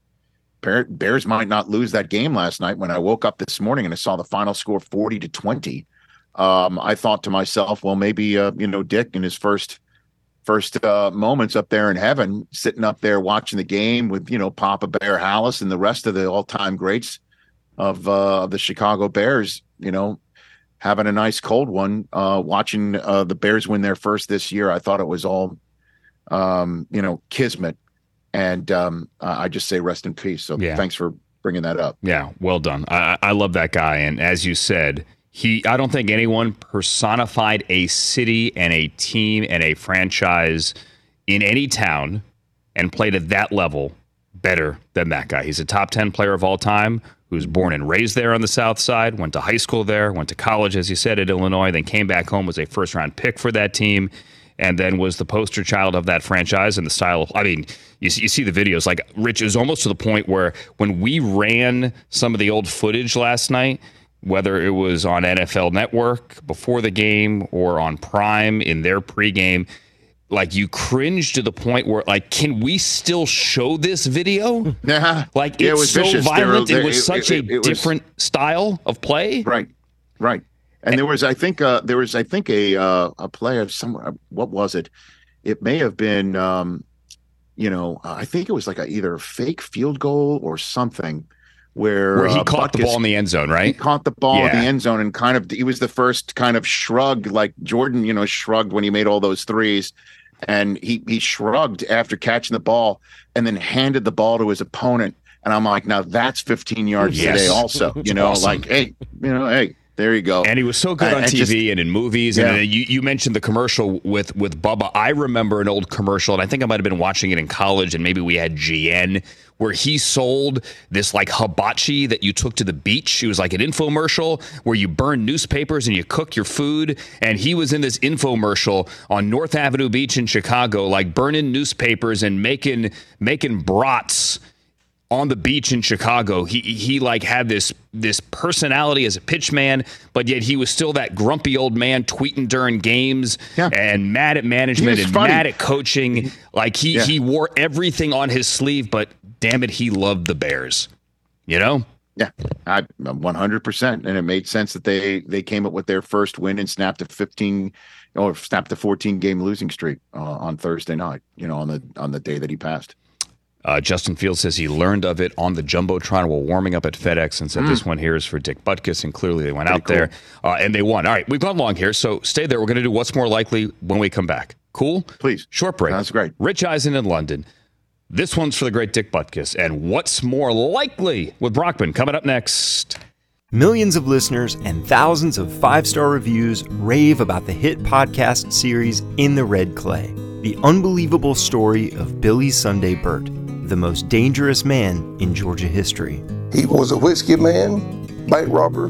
Bears might not lose that game last night. When I woke up this morning and I saw the final score forty to twenty, um, I thought to myself, well, maybe uh, you know, Dick in his first first uh, moments up there in heaven, sitting up there watching the game with, you know, Papa Bear Hallis and the rest of the all-time greats of uh, the Chicago Bears, you know, having a nice cold one, uh, watching uh, the Bears win their first this year. I thought it was all, um, you know, kismet. And um, uh, I just say rest in peace. So yeah. Thanks for bringing that up. Yeah, well done. I, I love that guy. And as you said, he I don't think anyone personified a city and a team and a franchise in any town and played at that level better than that guy. He's a top ten player of all time, who was born and raised there on the South Side, went to high school there, went to college, as you said, at Illinois, then came back home, was a first-round pick for that team, and then was the poster child of that franchise and the style of, I mean, you see, you see the videos. Like, Rich, is almost to the point where when we ran some of the old footage last night, whether it was on N F L Network before the game or on Prime in their pregame, like, you cringe to the point where, like, can we still show this video? Yeah. Like, yeah, it's it was so vicious. violent. There, it was it, such it, it, a it different was, style of play. Right, right. And, and there was, I think, uh, there was, I think, a uh, a play of somewhere. What was it? It may have been, um, you know, I think it was like a, either a fake field goal or something. Where, where he uh, caught Butkus, the ball in the end zone, right? He caught the ball yeah. in the end zone and kind of, he was the first kind of shrug, like Jordan, you know, shrugged when he made all those threes. And he he shrugged after catching the ball and then handed the ball to his opponent. And I'm like, now that's fifteen yards yes. today also. You know, awesome. Like, hey, you know, hey, there you go. And he was so good uh, on T V just, and in movies. Yeah. And you, you mentioned the commercial with, with Bubba. I remember an old commercial, and I think I might have been watching it in college, and maybe we had G N, where he sold this like hibachi that you took to the beach. It was like an infomercial where you burn newspapers and you cook your food. And he was in this infomercial on North Avenue Beach in Chicago, like burning newspapers and making making brats on the beach in Chicago. He he like had this this personality as a pitch man, but yet he was still that grumpy old man tweeting during games yeah. and mad at management and funny. mad at coaching. Like he, yeah. he wore everything on his sleeve, but damn it, he loved the Bears. You know? Yeah, I, one hundred percent. And it made sense that they, they came up with their first win and snapped a fifteen or snapped a fourteen game losing streak uh, on Thursday night, you know, on the on the day that he passed. Uh, Justin Fields says he learned of it on the Jumbotron while warming up at FedEx and said mm. this one here is for Dick Butkus, and clearly they went Pretty out cool. there uh, and they won. All right, we've gone long here, so stay there. We're going to do what's more likely when we come back. Cool? Please. Short break. That's great. Rich Eisen in London. This one's for the great Dick Butkus. And what's more likely with Brockman coming up next. Millions of listeners and thousands of five-star reviews rave about the hit podcast series In the Red Clay. The unbelievable story of Billy Sunday Birt, the most dangerous man in Georgia history. He was a whiskey man, bank robber,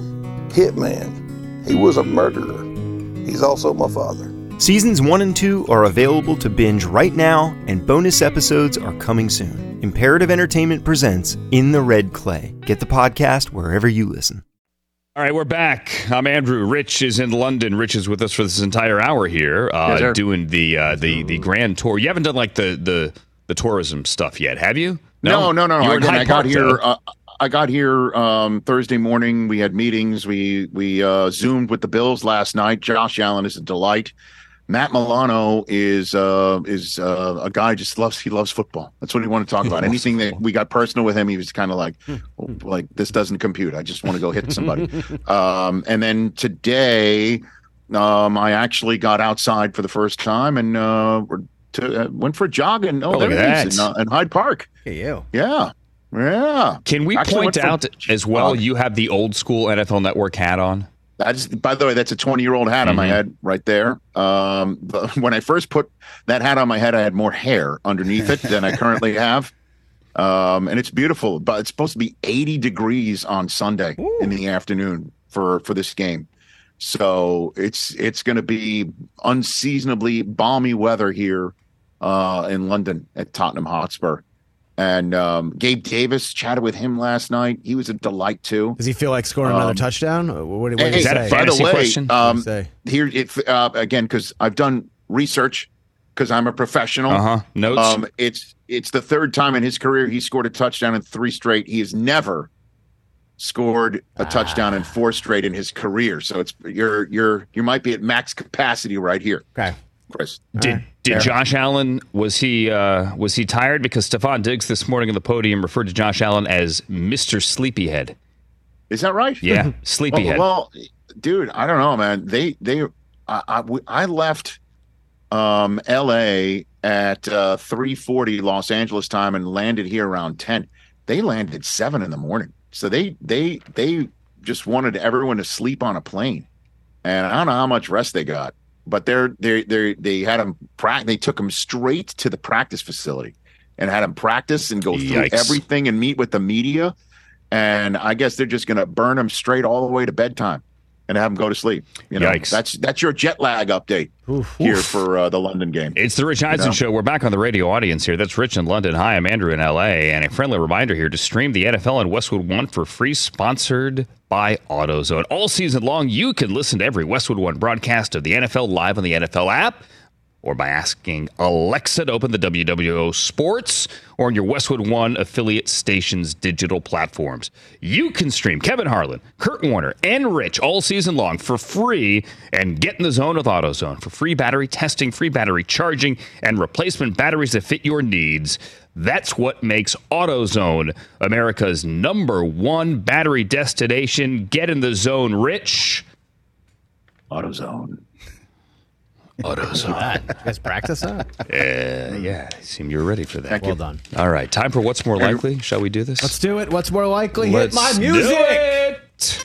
hitman. He was a murderer. He's also my father. Seasons one and two are available to binge right now, and bonus episodes are coming soon. Imperative Entertainment presents In the Red Clay. Get the podcast wherever you listen. All right, we're back. I'm Andrew. Rich is in London. Rich is with us for this entire hour here, uh, yes, doing the uh, the the grand tour. You haven't done like the the, the tourism stuff yet, have you? No, no, no. no. Again, I got here. Uh, I got here um, Thursday morning. We had meetings. We we uh, zoomed with the Bills last night. Josh Allen is a delight. Matt Milano is uh, is uh, a guy just loves he loves football. That's what he wanted to talk about. Anything that we got personal with him, he was kind of like, oh, like this doesn't compute. I just want to go hit somebody. um, and then today, um, I actually got outside for the first time and uh, to, uh, went for a jog and oh, oh there it is in, uh, in Hyde Park. Hey, you. Yeah, yeah. Can we actually point out as well? You have the old school N F L Network hat on. That's, by the way, that's a twenty-year-old hat mm-hmm. on my head right there. Um, when I first put that hat on my head, I had more hair underneath it than I currently have. Um, and it's beautiful, but it's supposed to be eighty degrees on Sunday Ooh. in the afternoon for, for this game. So it's it's going to be unseasonably balmy weather here uh, in London at Tottenham Hotspur. And um, Gabe Davis, chatted with him last night. He was a delight too. Does he feel like scoring um, another touchdown? What, what hey, is that say? a fantasy way, question? Um, say? Here, it, uh, again, because I've done research, because I'm a professional. Uh-huh. Notes. Um, it's it's the third time in his career he scored a touchdown in three straight. He has never scored a ah. touchdown in four straight in his career. So it's you're you're you might be at max capacity right here. Okay. Chris. Did right. did Fair. Josh Allen was he uh, was he tired? Because Stephon Diggs this morning on the podium referred to Josh Allen as Mister Sleepyhead. Is that right? Yeah, Sleepyhead. Well, well, dude, I don't know, man. They they I I, I left um, L A at uh, three forty Los Angeles time and landed here around ten. They landed at seven in the morning, so they they they just wanted everyone to sleep on a plane, and I don't know how much rest they got. But they're they they they had him pra- They took him straight to the practice facility and had him practice and go through Yikes. everything and meet with the media. And I guess they're just going to burn him straight all the way to bedtime and have him go to sleep. You know, Yikes. that's that's your jet lag update oof, here oof. for uh, the London game. It's the Rich Eisen you know? Show. We're back on the radio audience here. That's Rich in London. Hi, I'm Andrew in L A. And a friendly reminder here to stream the N F L on Westwood One for free, sponsored by AutoZone. All season long, you can listen to every Westwood One broadcast of the N F L live on the N F L app, or by asking Alexa to open the W W O Sports, or on your Westwood One affiliate stations' digital platforms. You can stream Kevin Harlan, Kurt Warner, and Rich all season long for free, and get in the zone with AutoZone for free battery testing, free battery charging, and replacement batteries that fit your needs. That's what makes AutoZone America's number one battery destination. Get in the zone, Rich. AutoZone. AutoZone. You guys practice that? Uh, yeah, I seem you're ready for that. Thank well you. done. All right, time for What's More Likely. Shall we do this? Let's do it. What's more likely? Let's Hit my music. Do it.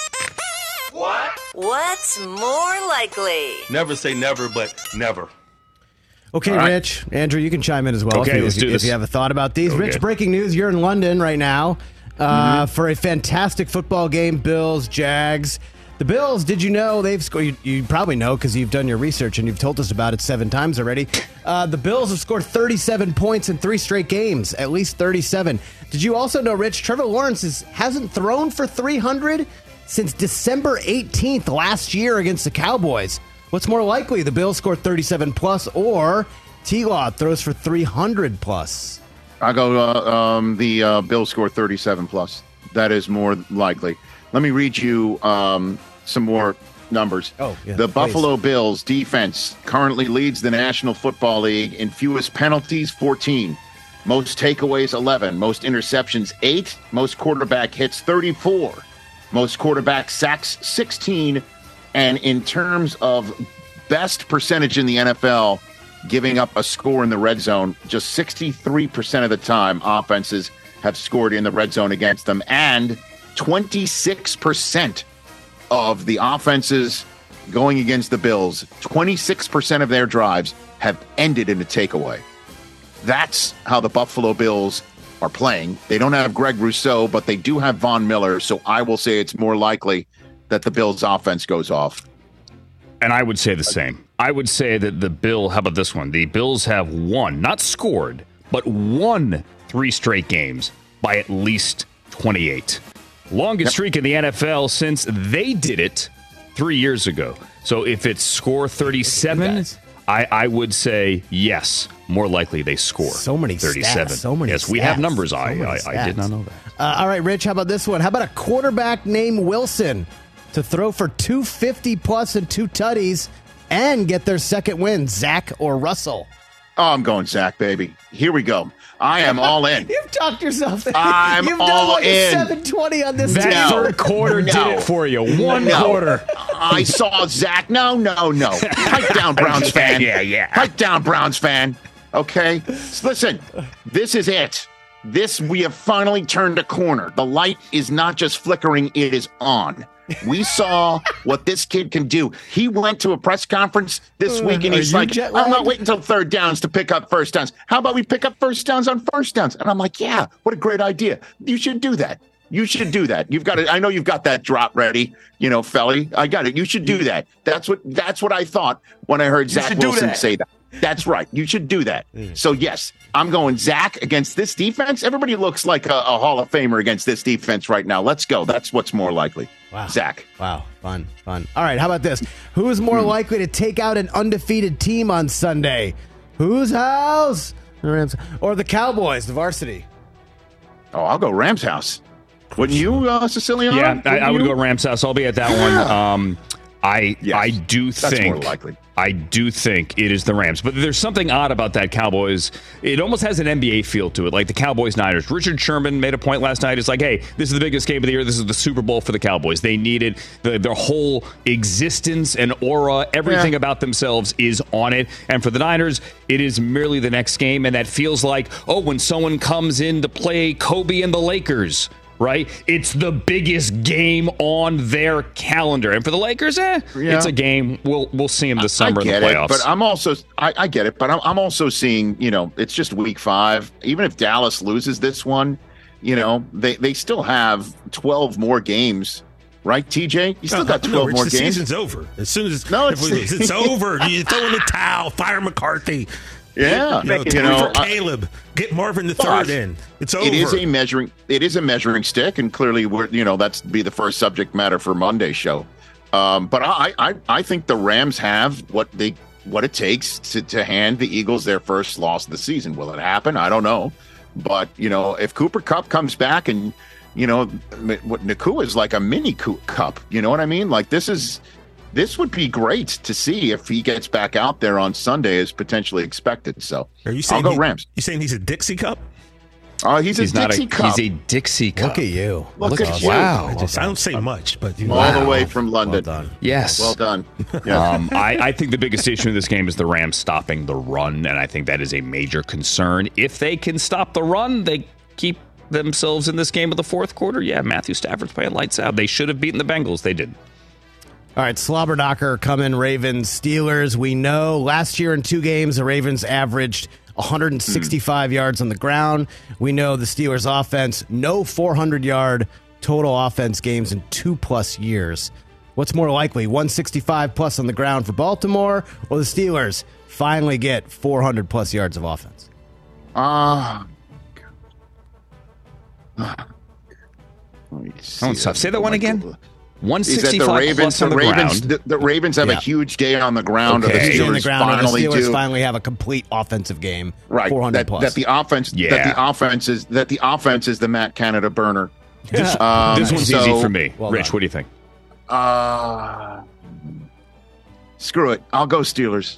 What? What's more likely? Never say never, but never. Okay, right. Rich. Andrew, you can chime in as well okay, if, you, let's if, do if this. you have a thought about these. Okay. Rich, breaking news. You're in London right now uh, mm-hmm. for a fantastic football game, Bills, Jags. The Bills, did you know they've scored? You, you probably know because you've done your research and you've told us about it seven times already. Uh, the Bills have scored thirty-seven points in three straight games, at least thirty-seven. Did you also know, Rich, Trevor Lawrence is, hasn't thrown for three hundred since December eighteenth last year against the Cowboys? What's more likely, the Bills score thirty-seven plus, or T-Law throws for three hundred plus? I go uh, um, the uh, Bills score thirty-seven plus. that is more likely. Let me read you um, some more numbers. Oh, yeah, the please. Buffalo Bills defense currently leads the National Football League in fewest penalties, fourteen. Most takeaways, eleven. Most interceptions, eight. Most quarterback hits, thirty-four. Most quarterback sacks, sixteen. And in terms of best percentage in the N F L, giving up a score in the red zone, just sixty-three percent of the time offenses have scored in the red zone against them. And twenty-six percent of the offenses going against the Bills, twenty-six percent of their drives have ended in a takeaway. That's how the Buffalo Bills are playing. They don't have Greg Rousseau, but they do have Von Miller, so I will say it's more likely that the Bills' offense goes off. And I would say the same. I would say that the Bill, how about this one? The Bills have won, not scored, but won three straight games by at least twenty-eight. Longest yep. streak in the N F L since they did it three years ago. So if it's score thirty-seven, I, I would say yes, more likely they score. So many thirty-seven. Stats, so many Yes, stats. we have numbers. So I, I, I did not know that. Uh, all right, Rich, how about this one? How about a quarterback named Wilson to throw for two fifty plus and two tutties and get their second win, Zach or Russell? Oh, I'm going Zach, baby. Here we go. I am all in. You've talked yourself in. I'm You've all done like in. a seven twenty on this That team. third quarter No. did it for you. One No. quarter. I saw Zach. No, no, no. Pipe down, Browns fan. Yeah, yeah. Pipe down, Browns fan. Okay? Listen, this is it. This, we have finally turned a corner. The light is not just flickering, it is on. We saw what this kid can do. He went to a press conference this week and Are he's you like, jet I'm lagged? not waiting until third downs to pick up first downs. How about we pick up first downs on first downs? And I'm like, yeah, what a great idea. You should do that. You should do that. You've got it. I know you've got that drop ready, you know, Felly. I got it. You should do that. That's what that's what I thought when I heard Zach should do Wilson that. say that. That's right. You should do that. So, yes, I'm going Zach against this defense. Everybody looks like a, a Hall of Famer against this defense right now. Let's go. That's what's more likely. Wow. Zach. Wow. Fun, fun. All right, how about this? Who is more likely to take out an undefeated team on Sunday? Whose house? The Rams or the Cowboys, the varsity? Oh, I'll go Rams house. Wouldn't you, uh, Siciliano? Yeah, I, I would you? go Rams house. I'll be at that one. Um, I Yes, I do that's think more likely. I do think it is the Rams, but there's something odd about that Cowboys. It almost has an N B A feel to it, like the Cowboys Niners. Richard Sherman made a point last night. It's like, hey, this is the biggest game of the year. This is the Super Bowl for the Cowboys. They needed the, their whole existence and aura, everything Yeah. about themselves is on it. And for the Niners, it is merely the next game, and that feels like, oh, when someone comes in to play Kobe and the Lakers. Right? It's the biggest game on their calendar. And for the Lakers, eh, Yeah. it's a game. We'll we'll see them this summer I in get the playoffs. it, but I'm also I, I get it, but I'm, I'm also seeing, you know, it's just week five. Even if Dallas loses this one, you know, they, they still have twelve more games, right, T J? You still got No, twelve Rich, more the games. season's over. As soon as No, if it's- we- it's over. You throw in the towel, fire McCarthy. Yeah, you know, you three know, for I- Caleb. Get Marvin the But third in. It's over. It is a measuring. It is a measuring stick, and clearly, we're you know that's be the first subject matter for Monday's show. Um, but I, I, I think the Rams have what they what it takes to to hand the Eagles their first loss of the season. Will it happen? I don't know. But you know, if Cooper Kupp comes back, and you know, what Nakua is like a mini Kupp. You know what I mean? Like this is. This would be great to see if he gets back out there on Sunday as potentially expected. So Are you saying I'll go he- Rams. You saying he's a Dixie Cup? Oh, he's a he's not Dixie a Cup. he's a Dixie Cup. Look at you. Look Look at at you. Wow. I, just, I don't say much, but you know. All the way from London. Well done. Yes. Well done. Yeah. Um, I, I think the biggest issue in this game is the Rams stopping the run, and I think that is a major concern. If they can stop the run, they keep themselves in this game of the fourth quarter. Yeah, Matthew Stafford's playing lights out. They should have beaten the Bengals. They didn't. All right, Slobberknocker coming, Ravens, Steelers. We know last year in two games, the Ravens averaged one hundred sixty-five mm. yards on the ground. We know the Steelers offense, no four hundred yard total offense games in two plus years. What's more likely, one sixty-five plus on the ground for Baltimore, or the Steelers finally get four hundred plus yards of offense? Ah. Uh, That one's tough. Say that one again. one Is that sixty-five the Ravens? plus on The the Ravens. ground. The, the Ravens have Yeah. a huge day on the ground. Okay. Or the Huge Steelers on the ground, and the finally Steelers do. finally have a complete offensive game, Right. four hundred that, plus. that the offense. Yeah. That the offense is that the offense is the Matt Canada burner. This, Um, this one's so- easy for me. Well Rich, done. what do you think? Uh, screw it. I'll go Steelers.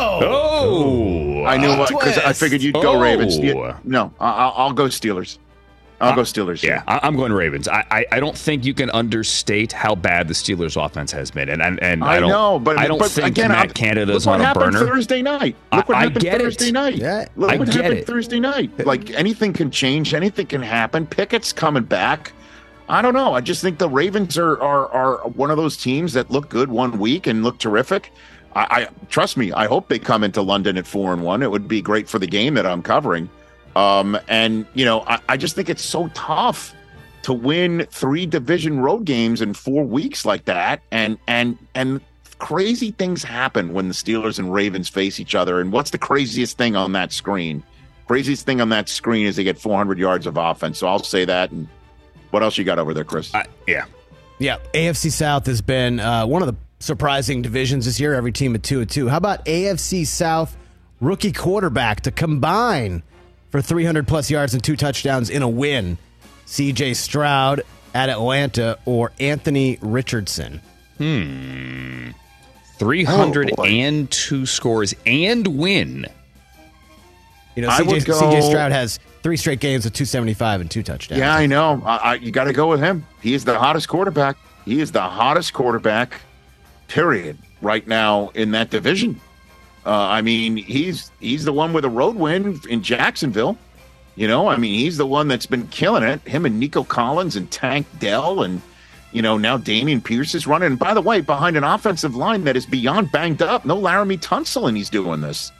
Oh, I knew what because I figured you'd go Oh. Ravens. Yeah, no, I- I'll, I'll go Steelers. I'll go Steelers. Yeah, I- I'm going Ravens. I, I I don't think you can understate how bad the Steelers' offense has been, and and, and I, I don't know, but I don't but think again, Matt I'm- Canada's look on what a happened burner. Thursday night. Look what I- I happened get Thursday it. night. Yeah, Look I what get happened it. Thursday night. Like anything can change, anything can happen. Pickett's coming back. I don't know. I just think the Ravens are are are one of those teams that look good one week and look terrific. I, I trust me. I hope they come into London at four and one. It would be great for the game that I'm covering. Um, and you know, I, I just think it's so tough to win three division road games in four weeks like that. And and and crazy things happen when the Steelers and Ravens face each other. And what's the craziest thing on that screen? Craziest thing on that screen is they get four hundred yards of offense. So I'll say that. And what else you got over there, Chris? Uh, yeah. Yeah, A F C South has been uh, one of the surprising divisions this year. Every team at two and two. How about A F C South rookie quarterback to combine for three hundred plus yards and two touchdowns in a win? C J Stroud at Atlanta or Anthony Richardson? Hmm. three hundred two scores and win. You know, I C J, would go- C J Stroud has three straight games with two seventy-five and two touchdowns. Yeah, I know. I, I, you got to go with him. He is the hottest quarterback. He is the hottest quarterback, period, right now in that division. Uh, I mean, he's he's the one with a road win in Jacksonville. You know, I mean, he's the one that's been killing it. Him and Nico Collins and Tank Dell and, you know, now Damian Pierce is running. And by the way, behind an offensive line that is beyond banged up. No Laramie Tunsil, and he's doing this.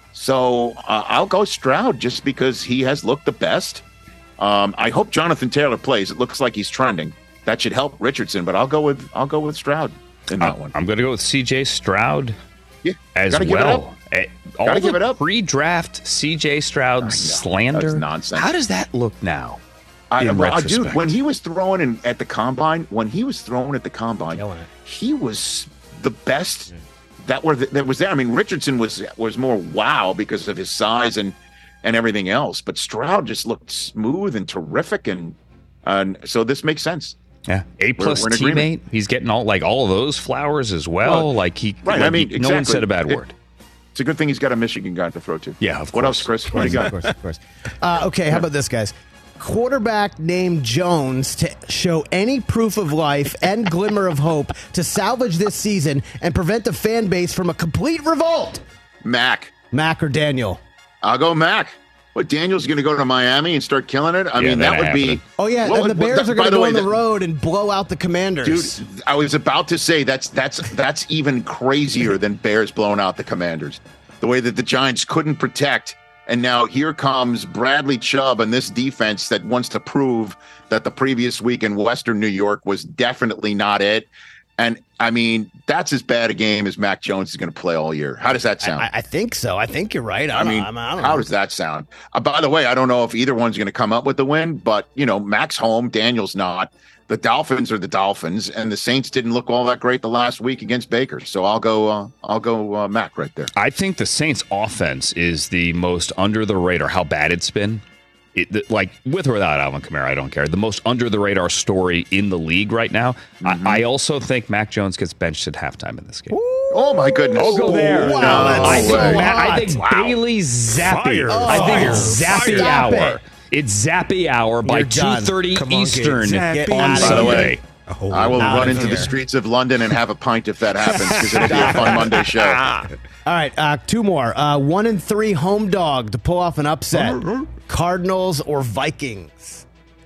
So uh, I'll go Stroud just because he has looked the best. Um, I hope Jonathan Taylor plays. It looks like he's trending. That should help Richardson, but I'll go with I'll go with Stroud in that Uh, one. I'm going to go with C J Stroud Yeah, as gotta give it well. up. Eh, All Gotta the give it up. pre-draft C J Stroud slander. That's nonsense. How does that look now? I, in well, retrospect? dude, when he was throwing in, at the combine, when he was throwing at the combine, he was the best that were that was there. I mean, Richardson was was more wow because of his size and and everything else, but Stroud just looked smooth and terrific, and and so this makes sense. Yeah, A plus we're in teammate. agreement. He's getting all like all of those flowers as well. Well, like he, right, like I mean, he- no one exactly. said a bad It- word. It's a good thing he's got a Michigan guy to throw to. Yeah, of What course. else, Chris? What do you got? Of course, of course. Uh, okay, how about this, guys? Quarterback named Jones to show any proof of life and glimmer of hope to salvage this season and prevent the fan base from a complete revolt. Mac. Mac or Daniel? I'll go Mac. What, Daniel's going to go to Miami and start killing it? I Yeah, mean, that that would be. happening. Oh, yeah, What and the would- what- Bears are by going to the go way, on the that- road and blow out the Commanders. Dude, I was about to say that's that's that's even crazier than Bears blowing out the Commanders. The way that the Giants couldn't protect, and now here comes Bradley Chubb and this defense that wants to prove that the previous week in Western New York was definitely not it. And I mean, that's as bad a game as Mac Jones is going to play all year. How does that sound? I, I think so. I think you're right. I, I don't- mean, I'm- I don't how know. does that sound? Uh, by the way, I don't know if either one's going to come up with the win, but you know, Mac's home, Daniel's not. The Dolphins are the Dolphins, and the Saints didn't look all that great the last week against Baker. So I'll go, uh, I'll go uh, Mac right there. I think the Saints' offense is the most under the radar. How bad it's been, it, the, like with or without Alvin Kamara, I don't care. The most under the radar story in the league right now. Mm-hmm. I, I also think Mac Jones gets benched at halftime in this game. Oh my goodness! I'll go there. Wow, No, that's I think, way. Ma- I think Wow. Bailey Zappi. Fire. I think Fire. it's Zappy Fire. hour. It's Zappy hour by You're two done. thirty Come on, Eastern kids. Zappy. on Get By the Sunday. way, Oh, I will out run of into here. the streets of London and have a pint if that happens because it'll be a fun Monday show. All right, uh, two more. Uh, one and three home dog to pull off an upset. Cardinals or Vikings?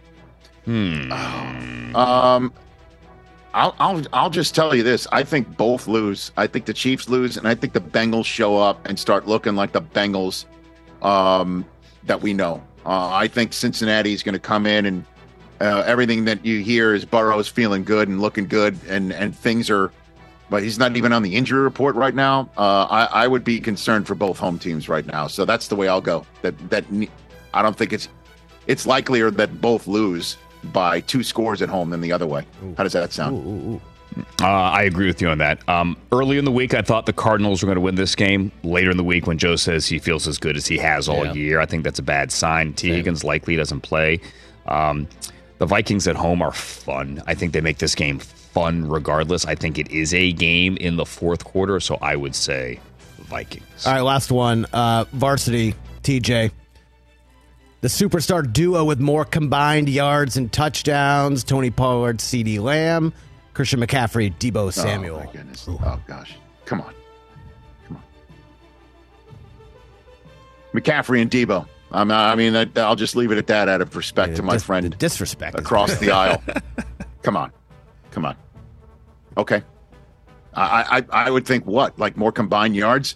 Um, I'll, I'll I'll just tell you this. I think both lose. I think the Chiefs lose, and I think the Bengals show up and start looking like the Bengals um, that we know. Uh, I think Cincinnati is going to come in, and uh, everything that you hear is Burrow's feeling good and looking good, and and things are. But he's not even on the injury report right now. Uh, I, I would be concerned for both home teams right now. So that's the way I'll go. That that I don't think it's it's likelier that both lose by two scores at home than the other way. How does that sound? Ooh, ooh, ooh. Uh, I agree with you on that. Um, early in the week, I thought the Cardinals were going to win this game. Later in the week, when Joe says he feels as good as he has all Yeah. year, I think that's a bad sign. T. Same. Higgins likely doesn't play. Um, The Vikings at home are fun. I think they make this game fun regardless. I think it is a game in the fourth quarter, so I would say Vikings. All right, last one. Uh, varsity, T J. The superstar duo with more combined yards and touchdowns, Tony Pollard, CeeDee Lamb, Christian McCaffrey, Deebo Samuel. Oh, my goodness. Oh, gosh. Come on. Come on. McCaffrey and Deebo. I'm, I mean, I, I'll just leave it at that out of respect yeah, to my dis- friend disrespect across the aisle. Come on. Come on. Okay. I, I I would think what? Like more combined yards?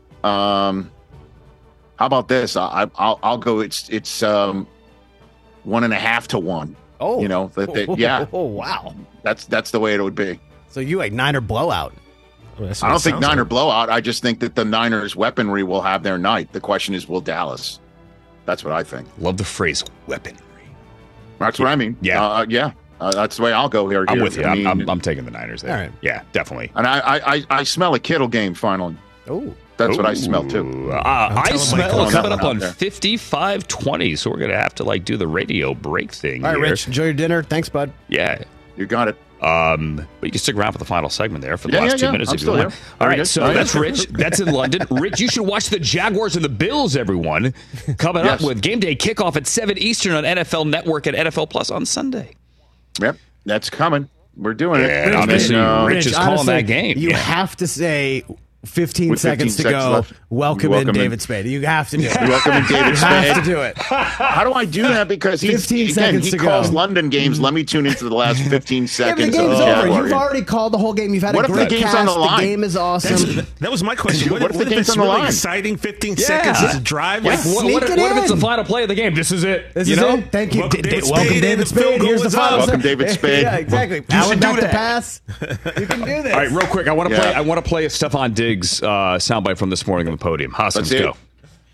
Um, how about this? I, I'll I'll go. It's it's um, one and a half to one. Oh, you know that. They, yeah. Oh, wow. That's that's the way it would be. So you like Niner blowout? Well, I don't think Niner like. blowout. I just think that the Niners weaponry will have their night. The question is, will Dallas? That's what I think. Love the phrase weaponry. That's what I mean. Yeah, uh, yeah. Uh, that's the way I'll go here. I'm here. with you. I I'm, mean, I'm, I'm taking the Niners there. All right. Yeah, definitely. And I, I, I smell a Kittle game finally. Oh, that's Ooh. what I smell too. Uh, I smell it coming up on there. fifty-five twenty. So we're gonna have to like do the radio break thing. All right, here. Rich. Enjoy your dinner. Thanks, bud. Yeah, you got it. Um, but you can stick around for the final segment there for the yeah, last yeah, two yeah. minutes I'm if you still want. here. All right, good. so oh, that's yeah. Rich. That's in London. Rich, you should watch the Jaguars and the Bills, everyone. Coming yes. up with game day kickoff at seven Eastern on N F L Network and N F L Plus on Sunday. Yep, that's coming. We're doing it. And obviously, uh, Rich, Rich is calling honestly, that game. You yeah. have to say fifteen With seconds fifteen to seconds go. left. Welcome, Welcome in in. David Spade. You have to do it. Welcome in David You Spade. have to do it. How do I do that? Because he's, fifteen again, seconds he to calls go. London games. Let me tune into the last fifteen Yeah, seconds. but the game's of over. Jaguar. You've already called the whole game. You've had What a if the great game's cast. on the line? The game is awesome. That's, that was my question. What What, if what the if game's it's on the really line? exciting? fifteen Yeah. seconds is a drive. Like, Like, what, sneak what, it what if it's the in. final play of the game? This is it. This you is know? it. Thank you. Welcome, Da- David welcome, Spade. David Field Spade. goal Here's the is final. up. Welcome, David Spade. Yeah, exactly. You Allen should do back to that. pass. You can do this. All right, real quick. I want to Yeah. play. I want to play a Stephon Diggs uh, soundbite from this morning on the podium. Hoskins, Let's see go. it.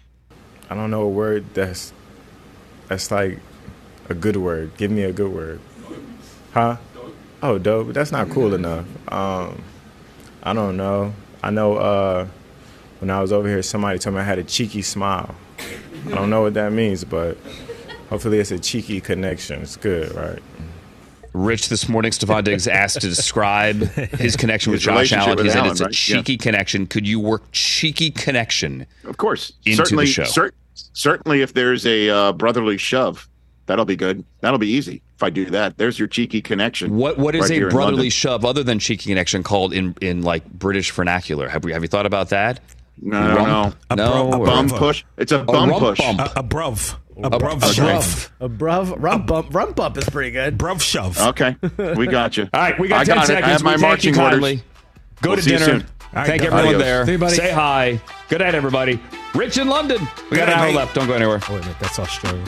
I don't know a word that's that's like a good word. Give me a good word. Huh? Oh, dope. That's not cool enough. Um, I don't know. I know uh, when I was over here, somebody told me I had a cheeky smile. I don't know what that means, but hopefully it's a cheeky connection. It's good, right? Rich, this morning, Stephon Diggs asked to describe his connection with His Josh relationship Allen. with He said Allen, it's a right? cheeky Yeah. connection. Could you work cheeky connection? Of course. Into certainly, the show. cer- certainly, if there's a uh, brotherly shove, that'll be good. That'll be easy if I do that. There's your cheeky connection. What What is right here a in brotherly London. shove other than cheeky connection called in, in like British vernacular? Have we Have you thought about that? No, no, no. A No, bro- a or- Bum bruv. push. It's a bum rump push. bump. A, a bruv. A A bruv bruv. shove. A bruv, rump bump, rump bump is pretty good. Bruv shove. Okay, we got you. All right, we got I ten got it. seconds. I have my We thank you marching kindly. orders. Go We'll to see you dinner. soon. right, Thank go. everyone Adios. there. See you, buddy. Say hi. Good night, everybody. Rich in London. We got Good an night, hour mate. left. Don't go anywhere. Oh, wait a minute. That's Australia.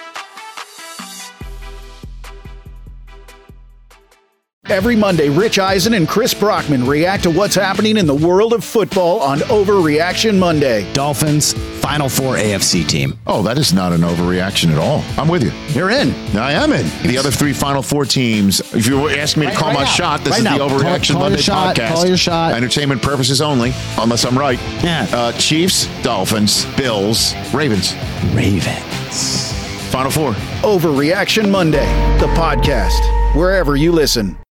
Every Monday, Rich Eisen and Chris Brockman react to what's happening in the world of football on Overreaction Monday. Dolphins, Final Four A F C team. Oh, that is not an overreaction at all. I'm with you. You're in. I am in. The other three Final Four teams, if you were asking me to Right- call right my now. shot, this Right is now. the Overreaction Call- call Monday your shot. podcast. Call your shot. Entertainment purposes only, unless I'm right. Yeah. Uh, Chiefs, Dolphins, Bills, Ravens. Ravens. Final Four. Overreaction Monday, the podcast, wherever you listen.